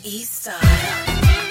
E Style.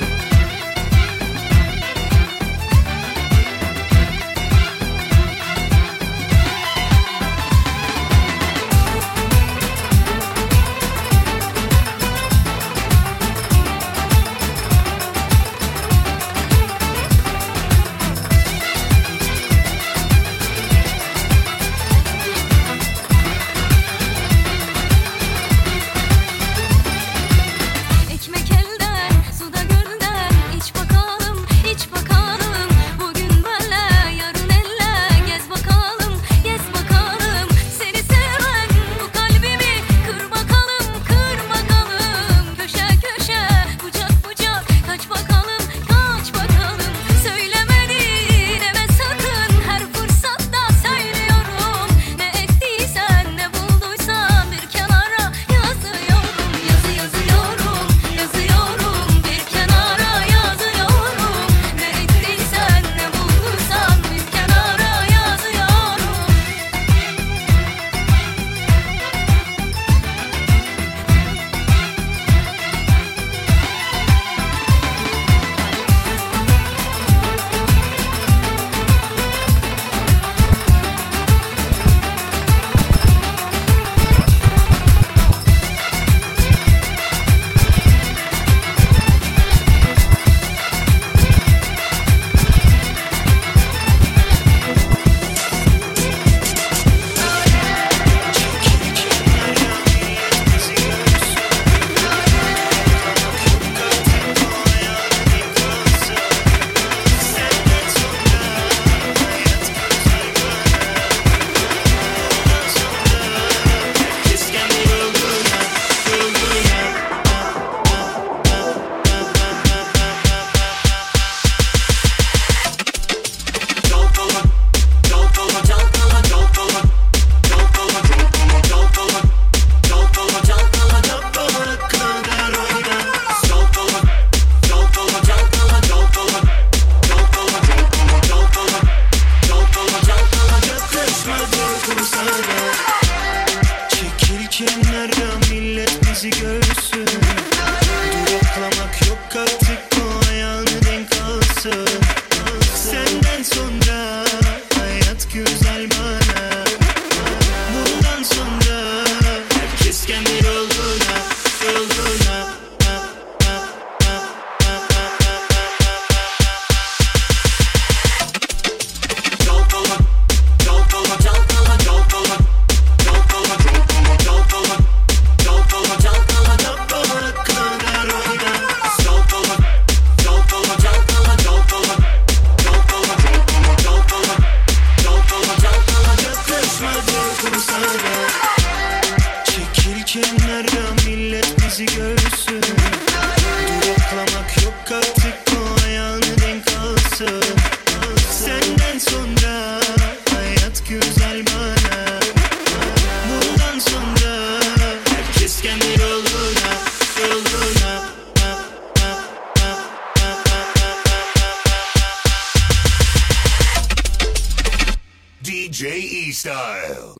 DJ E Style.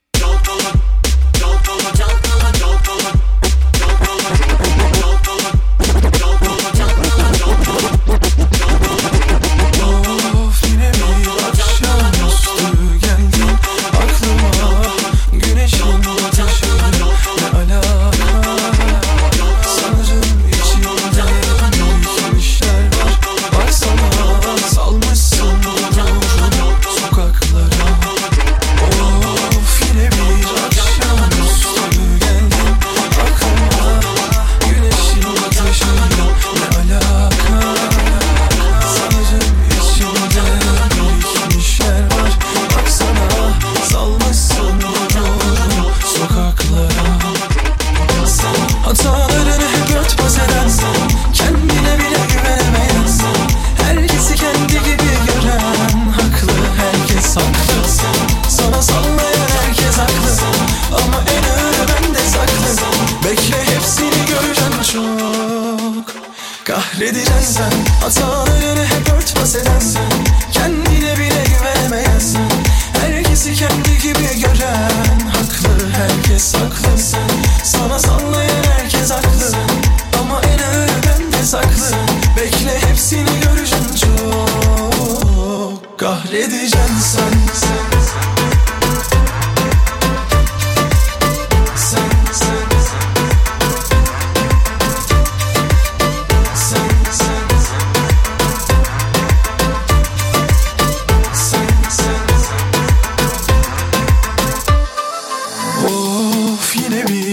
Of yine bir akşamüstü geldin aklıma, güneşin ateşi ne alaka? Sanırım içimde büyük işler var. Baksana salmışsın nurunu sokaklara. Of yine bir akşamüstü geldin aklıma, güneşin ateşi ne alaka? Sanırım içimde büyük işler var. Baksana salmışsın nurunu sokaklara. Sen hatalarını hep örtbas edensin, kendine bile güvenemeyensin. Herkesi kendi gibi gören haklı, herkes haklı. Sana sallayan herkes haklı, ama en ağırı bende saklı. Bekle hepsini göreceksin çok. Kahredeceksin sen, hatalarını hep örtbas edensin, kendine bile güvenemeyensin. Herkesi kendi gibi gören haklı, herkes haklı. Sana sallayan herkes haklı, ama en ağırı bende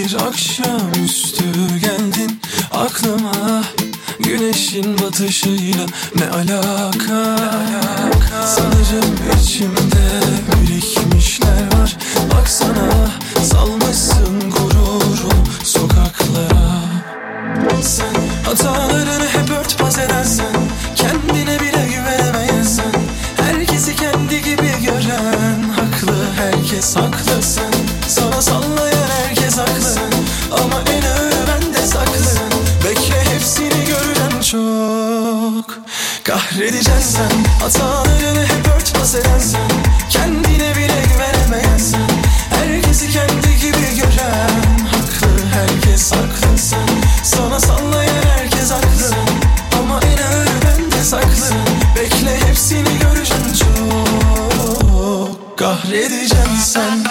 bir akşamüstü geldin aklıma. Güneşin batışıyla ne alaka? Sanırım içimde birikmişler var. Baksana salmışsın gururu sokaklara. Sen hatalarını hep örtbas edersen, kendine bile güvenemezsen, herkesi kendi gibi gören haklı, herkes haklı. Sen sana sallayan herkes haklı, ama en ağır bende saklı. Bekle hepsini görürüm çok kahredeceksin sen. Hatalarını hep örtbas edersen, kendine bile güvenemezsen, herkesi kendi gibi gören haklı, herkes haklı. Sen sana sallayan herkes haklı, ama en ağır bende saklı. Bekle hepsini göreceksin çok kahredeceksin sen.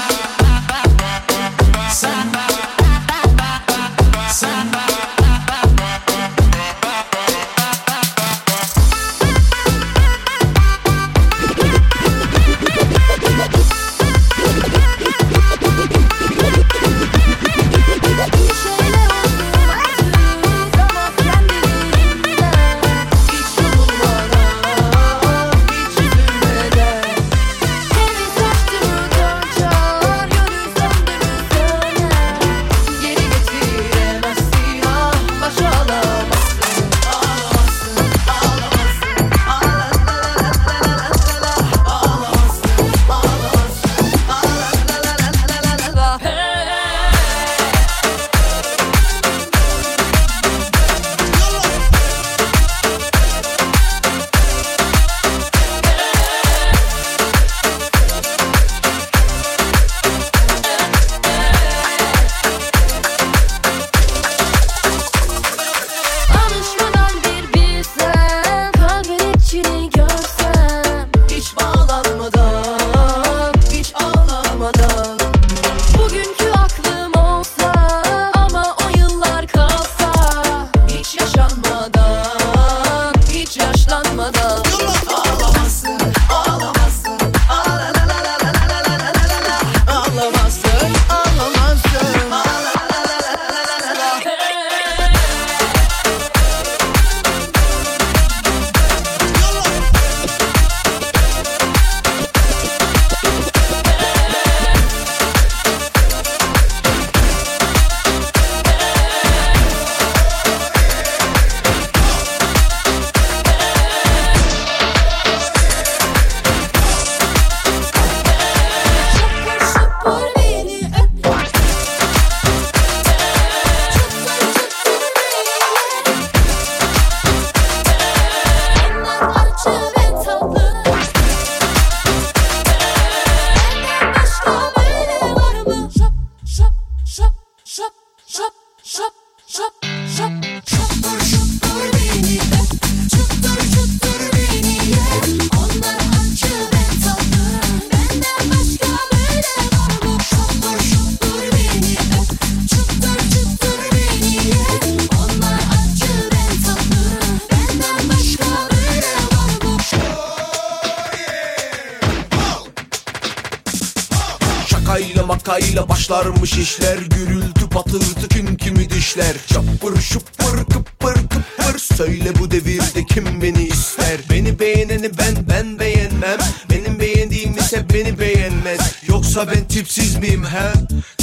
Makayla başlarmış işler, gürültü patırtı kim kimi dişler. Çapır şupır kıpır kıpır, söyle bu devirde kim beni ister? Beni beğeneni ben beğenmem, benim beğendiğim ise beni beğenmez. Yoksa ben tipsiz miyim he?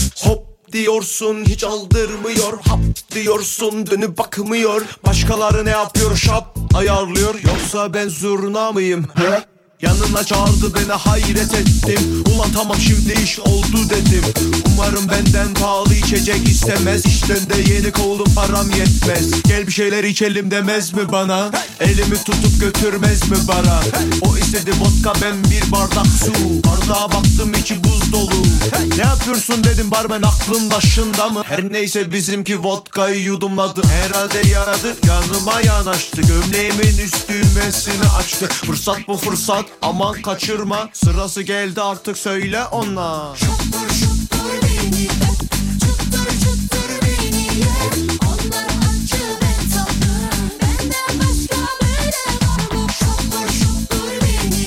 Hop diyorsun hiç aldırmıyor, hap diyorsun dönüp bakmıyor. Başkaları ne yapıyor şap ayarlıyor, yoksa ben zurna mıyım he? Yanına çağırdı beni hayret ettim. Ulan tamam şimdi iş oldu dedim. Umarım benden pahalı içecek istemez. İşten de yenik oldum param yetmez. Gel bir şeyler içelim demez mi bana? Elimi tutup götürmez mi bara? O istedi vodka ben bir bardak su. Bardağa baktım içi buz dolu. Ne yapıyorsun dedim barmen aklın başında mı? Her neyse bizimki vodkayı yudumladı. Herhalde yaradı yanıma yanaştı. Gömleğimin üst düğmesini açtı. Fırsat bu fırsat aman kaçırma. Sırası geldi artık söyle ona. Şuttur şuttur beni, şuttur şuttur beni. Onlar acı ben tatlı, benden başka böyle var mı? Şuttur şuttur beni,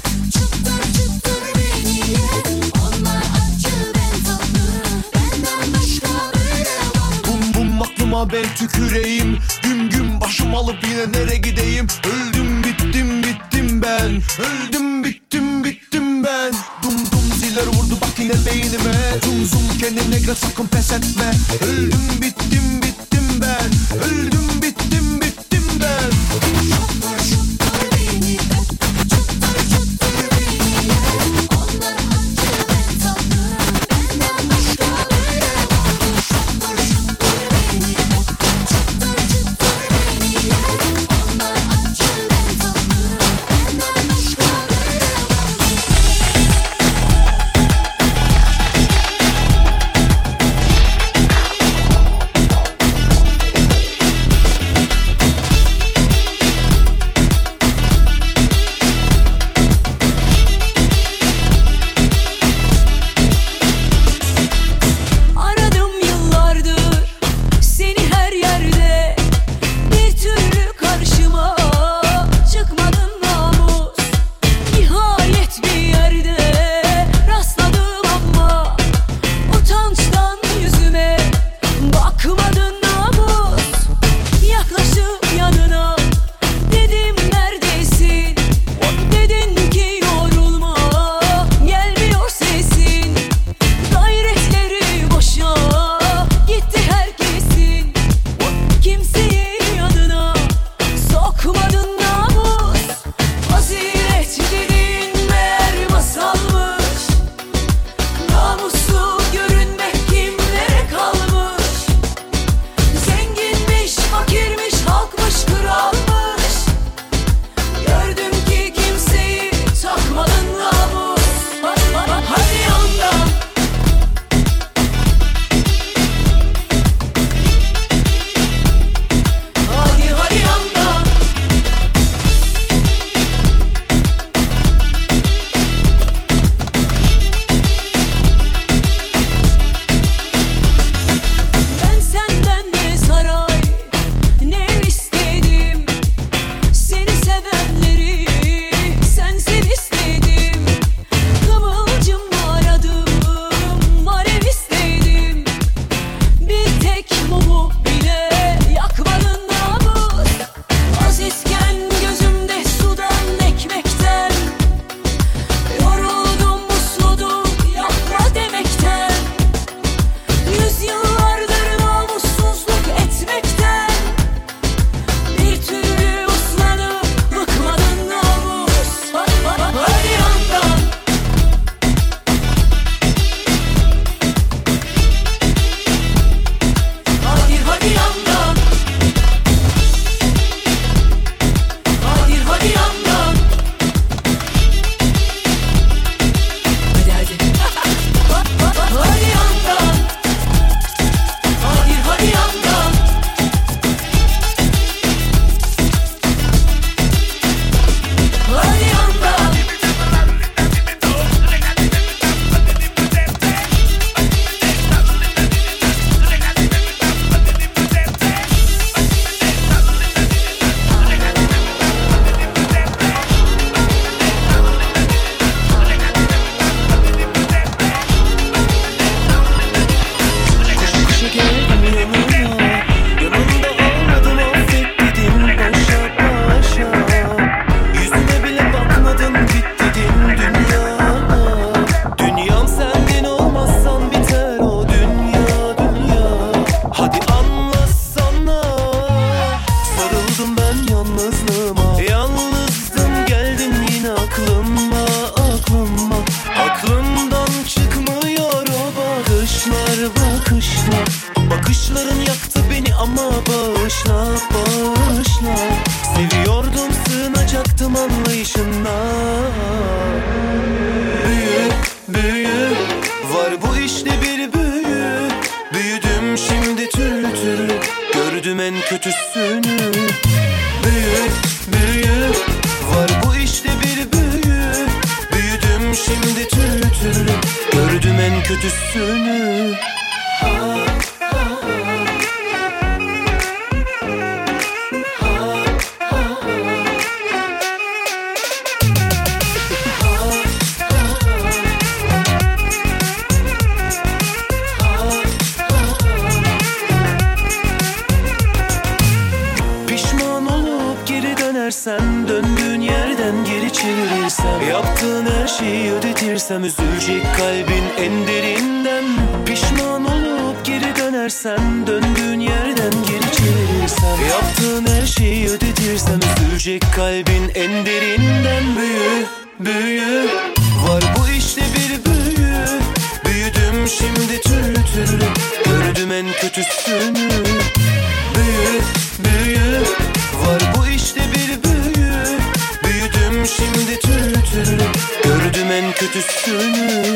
şuttur şuttur beni. Onlar acı ben tatlı, benden başka böyle Sana ben tüküreyim. Güm güm başım alıp yine nereye gideyim? Öldüm bittim bittim ben. Öldüm bittim bittim ben. Dum dum ziller vurdu bak yine beynime. Zum zum kendine gel sakın pes etme. Öldüm bittim bittim ben. Öldüm bittim bittim ben. Şuttur şuttur beni, çuttur çuttur beni yer. Onlar acı ben tatlı, benden başka böyle var mı? Şuttur şuttur beni, çuttur çuttur beni yer. Onlar acı ben tatlı, benden başka böyle var mı? Aradım yıllardır seni her yerde, bir türlü karşıma çıkmadın namus. Nihayet bir yerde rastladım ama utançtan yüzüme bakmadın namus. Yaklaşıp yanına dedim neredesin? Dedin ki yorulma, gelmiyor sesin. Gayretleri boşa gitti herkesin. Kimseyi yanına sokmadın namus. Fazilet dediğin meğer masalmış. Namuslu görünmek kimlere kalmış? Zenginmiş, fakirmiş, halkmış, kralmış. Gördüm ki kimseyi takmadın namus. Hadi yandan. Hadi hadi yandan. Ben senden ne saray ne ev istedim. Seni sevenleri sensin istedim. Kıvılcım aradım, alev istedim. Bir tek mumu bile yakmadın namus. Azizken gözümde sudan ekmekten. Yoruldum musludum yapma demekten. Yüzyıllardır namussuzluk etmekten. Bir türlü uslanıp bıkmadın namus. Hadi yandan. Hadi hadi yandan. Hadi hadi yandan. Hadi hadi. Hadi yandan. Hadi hadi yandan. Hadi yandan. Kuşa geldim yanına, yanında olmadım affet dedim boşa başa. Yüzüne bile bakmadın git dedim dünya. Dünyam senden olmazsan biter o dünya dünya. Hadi anlatsana. Sarıldım ben yalnızlığıma, yalnızdım geldin yine aklıma aklıma. Aklımdan çıkmıyor o bakışlar bakışlar. Bakışların yaktı beni ama bağışla bağışla. Seviyordum sığınacaktım anlayışına. Büyü büyü var bu işte bir büyü. Büyüdüm şimdi türlü türlü, gördüm en kötüsünü. Büyü büyü var bu işte bir büyü. Büyüdüm şimdi türlü türlü, gördüm en kötüsünü. Yaptığın her şeyi ödetirsem üzülecek kalbin en derinden. Pişman olup geri dönersen, döndüğün yerden geri çevirirsem. Yaptığın her şeyi ödetirsem üzülecek kalbin en derinden. Büyü var bu işte bir büyü. Büyüdüm şimdi türlü türlü, gördüm en kötüsünü. Büyü var bu işte bir büyü. Büyüdüm şimdi türlü türlü, gördüm en kötüsünü.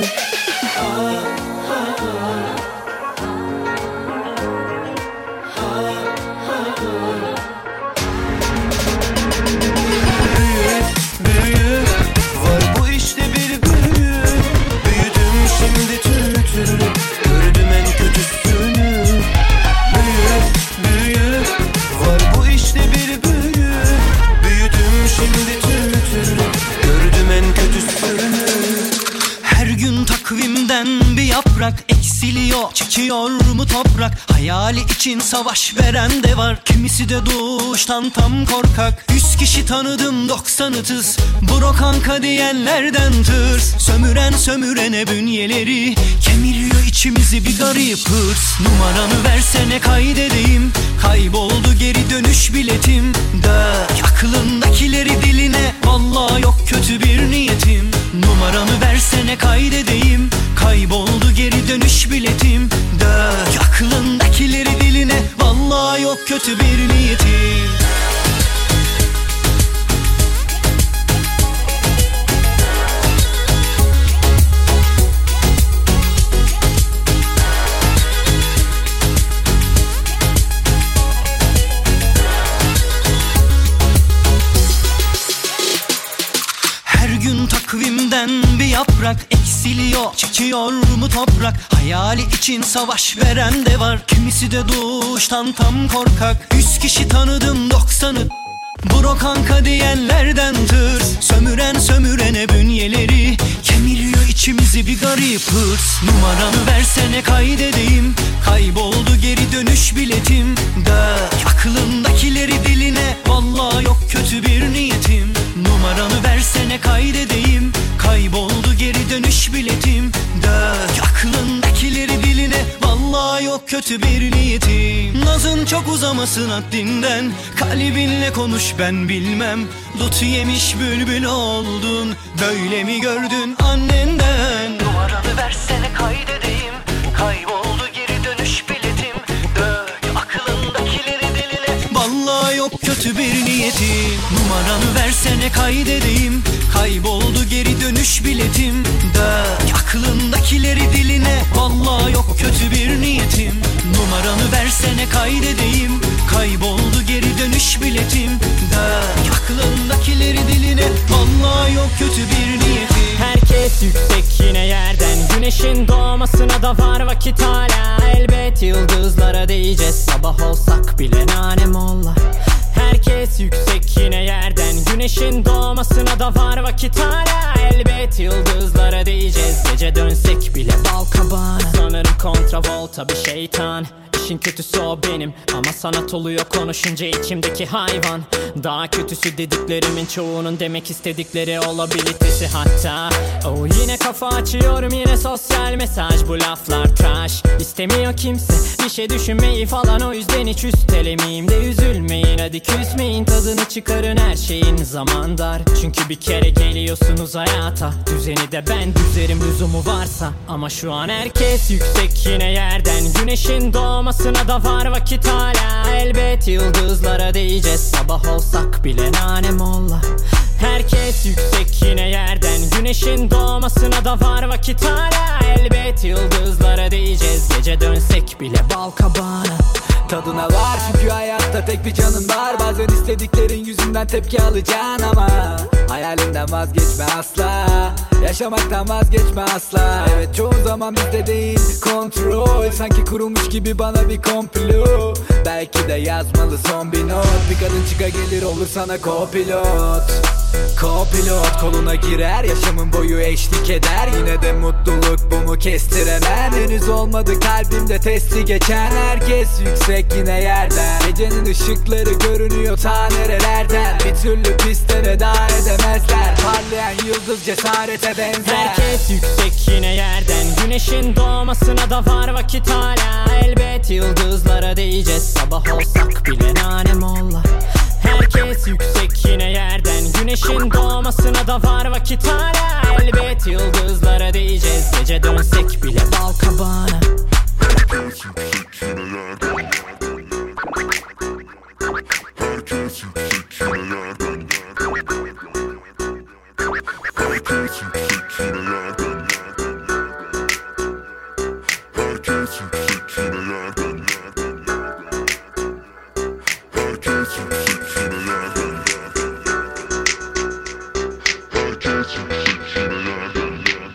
Büyü var bu işte bir büyü. Büyüdüm şimdi türlü türlü, gördüm en kötüsünü. Büyü var bu işte bir büyü. Büyüdüm şimdi türlü türlü, gördüm en kötüsünü. Her gün takvimden bir yaprak eksiliyor, çekiyor mu toprak? Hayali için savaş veren de var, kimisi de doğuştan tam korkak. 100 kişi tanıdım 90'ı tıs, bro kanka diyenlerden tırs. Sömüren sömürene bünyeleri, kemiriyor içimizi bir garip hırs. Numaranı versene kaydedeyim, kayboldu geri dönüş biletim. Dök aklındakileri diline, vallahi yok kötü bir niyetim. Numaranı versene kaydedeyim, kayboldu geri dönüş biletim. Dök aklındakileri diline, vallahi yok kötü bir niyetim. Takvimden bir yaprak eksiliyor, çekiyor mu toprak? Hayali için savaş veren de var, kimisi de doğuştan tam korkak. 100 kişi tanıdım 90'ı bro kanka diyenlerden tırs. Sömüren sömürene bünyeleri, kemiriyor içimizi bir garip hırs. Numaranı versene kaydedeyim, kayboldu geri dönüş biletim. Dök aklındakileri diline, vallahi yok kötü bir niyetim. Numaranı versene kaydedeyim, kayboldu geri dönüş biletim. Dök aklındakileri diline, vallahi yok kötü bir niyetim. Nazın çok uzamasın haddinden, kalbinle konuş ben bilmem. Dut yemiş bülbül oldun, böyle mi gördün annenden? Numaranı versene kaydedeyim, kayboldu geri dönüş biletim. Dök aklındakileri diline, vallahi yok kötü bir niyetim. Numaranı versene kaydedeyim, kayboldu geri dönüş biletim. Dök aklındakileri diline, vallahi yok kötü bir niyetim. Numaranı versene kaydedeyim, kayboldu geri dönüş biletim. Dök aklındakileri diline, vallahi yok kötü bir niyetim. Herkes yüksek yine yerden, güneşin doğmasına da var vakit hala. Elbet yıldızlara değeceğiz, sabah olsak bile nane molla. Herkes yüksek yine yerden, güneşin doğmasına da var vakit hala. Elbet yıldızlara değeceğiz, gece dönsek bile bal kabağına. Sanırım kontravolta bir şeytan, İşin kötüsü o benim, ama sanat oluyor konuşunca içimdeki hayvan. Daha kötüsü dediklerimin çoğunun demek istedikleri olabilitesi hatta. Oh, yine kafa açıyorum, yine sosyal mesaj, bu laflar trash. İstemiyor kimse bir şey düşünmeyi falan, o yüzden hiç üstelemeyeyim de üzülmeyin. Hadi küsmeyin, tadını çıkarın her şeyin, zaman dar. Çünkü bir kere geliyorsunuz hayata, düzeni de ben düzerim lüzumu varsa. Ama şu an herkes yüksek yine yerden, güneşin doğmasına da var vakit hala. Elbet yıldızlara değeceğiz, sabah olsak bile nane molla. Herkes yüksek yine yerden, güneşin doğmasına da var vakit hala. Elbet yıldızlara değeceğiz, gece dönsek bile bal kabağına. Tadına var çünkü hayatta tek bir canın var. Bazen istediklerin yüzünden tepki alacaksın ama hayalinden vazgeçme asla, yaşamaktan vazgeçme asla. Evet, çoğu zaman bizde değil kontrol, sanki kurulmuş gibi bana bir komplo. Belki de yazmalı son bir not. Bir kadın çıka gelir olur sana co-pilot. Co-pilot koluna girer, yaşamın boyu eşlik eder. Yine de mutluluk bu mu kestiremem. Henüz olmadı kalbimde testi geçen. Herkes yüksek yine yerden. Gecenin ışıkları görünüyor ta nerelerden. Bir türlü piste veda edemezler. Parlayan yıldız cesarete benzer. Herkes yüksek yine yerden. Güneşin doğmasına da var vakit hala. Elbet yıldızlara değeceğiz. Sabah olsak bile nane molla. Herkes yüksek yine yerden. Güneşin doğmasına da var vakit hala. Elbet yıldızlara değeceğiz. Gece dönsek bile bal kabağına. Herkes yüksek yine yerden. Herkes yüksek yine yerden. Herkes yüksek yine yerden. Herkes yüksek yine yerden. Herkes yüksek yine yerden. Herkes yüksek yine yerden.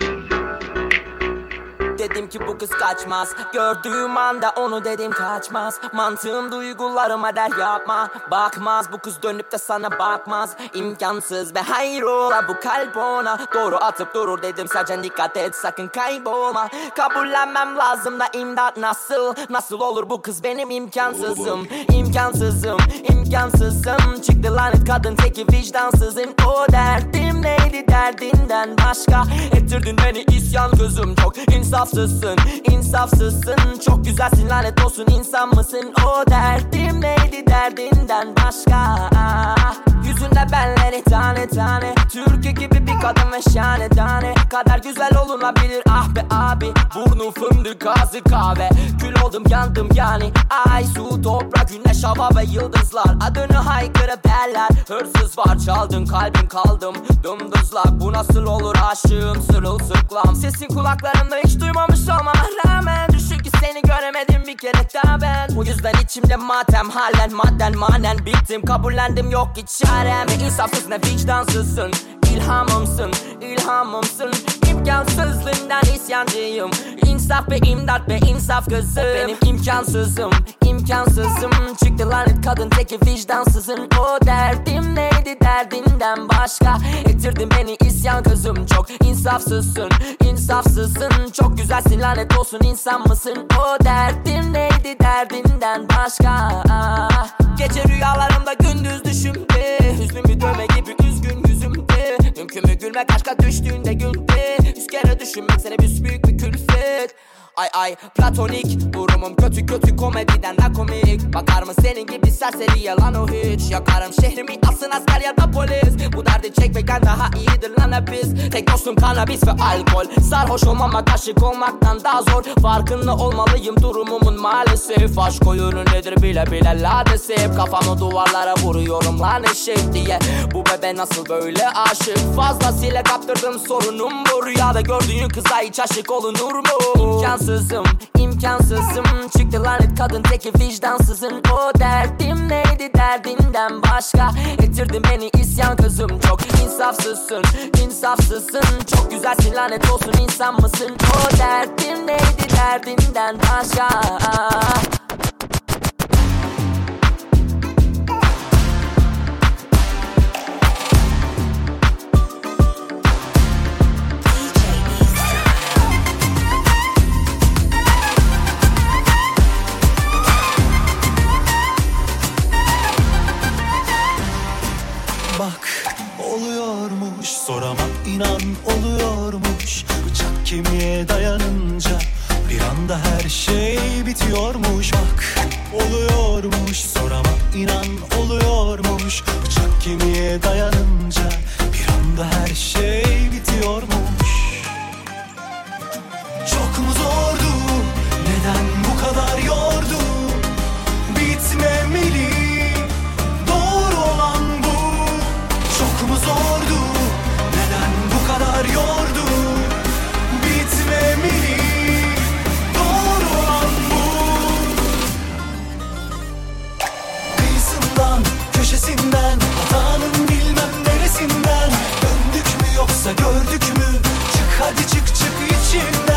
Dedim ki bu kız kaçmaz. Gördüğüm anda onu dedim kaçmaz. Mantığım duygularıma der yapma. Bakmaz bu kız dönüp de sana bakmaz. İmkansız be hayrola bu kalp ona. Doğru atıp durur dedim sadece dikkat et sakın kaybolma. Kabullenmem lazım da imdat nasıl? Nasıl olur bu kız benim imkansızım. İmkansızım, imkansızım. Çıktı lanet kadın teki vicdansızın. O derdim neydi derdinden başka. Ettirdin beni isyan gözüm çok insafsızsın, insafsızsın. Çok güzelsin lanet olsun insan mısın? O derdim neydi derdinden başka. Yüzünde benleri tane tane. Türkü gibi bir kadın ve şahane tane. Kadar güzel olunabilir ah be abi. Burnu fındık ağzı kahve. Kül oldum yandım yani. Ay su toprak güneş hava ve yıldızlar. Adını haykırıp derler. Hırsız var çaldın kalbim kaldım dımdızlak. Bu nasıl olur aşığım sırılsıklam. Sesin kulaklarımda hiç duymamış olmama rağmen. Düşün ki seni göremedim bir kere daha ben. Bu yüzden içimde matem halen madden manen. Bittim kabullendim yok hiç çarem. Ne insafsız ne vicdansızsın. İlhamımsın, ilhamımsın. İmkansızlığından isyancıyım. İnsaf be imdat be insaf kızım. Benim imkansızım, imkansızım. Çıktı lanet kadın teki vicdansızın. O derdim neydi derdinden başka. Ettirdin beni isyan kızım. Çok insafsızsın, insafsızsın. Çok güzelsin lanet olsun insan mısın? O derdim neydi derdinden başka. Gece rüyalarımda gündüz düşümde. Hüznümü dövme gibi üzgün yüzümde. Mümkün mü gülmek aşka düştüğünde günde. 100 kere düşünmek seni büyük bir külfet. Ay ay platonik durumum kötü kötü komediden de komik. Bakar mı senin gibi serseri yalan o hiç. Yakarım şehrimi asın asker ya da polis. Bu derdi çekmekten daha iyidir lan hep biz. Tek dostum kanabis ve alkol. Sarhoş olmamak aşık olmaktan daha zor. Farkında olmalıyım durumumun maalesef. Aşk oyunu nedir bile bile ladesip. Kafamı duvarlara vuruyorum lan eşek diye. Bu bebe nasıl böyle aşık. Fazlasıyla kaptırdım sorunum bu. Rüyada gördüğün kıza hiç aşık olunur mu? İmkansızım, imkansızım. Çıktı lanet kadın teki vicdansızın. O derdim neydi derdinden başka. Ettirdin beni isyan kızım. Çok insafsızsın, insafsızsın. Çok güzelsin lanet olsun insan mısın? O derdim neydi derdinden başka. Bak oluyormuş sorama inan oluyormuş. Bıçak kemiğe dayanınca bir anda her şey bitiyormuş. Bak oluyormuş sorama inan oluyormuş. Bıçak kemiğe dayanınca bir anda her şey bitiyormuş. Çok mu zordu? Neden bu kadar yordu? Bitmemeli. Zordu, neden bu kadar yordu? Bitmemeli, doğru olan bu. Kıyısından, köşesinden, hatanın bilmem neresinden. Döndük mü yoksa gördük mü? Çık hadi çık çık içimden.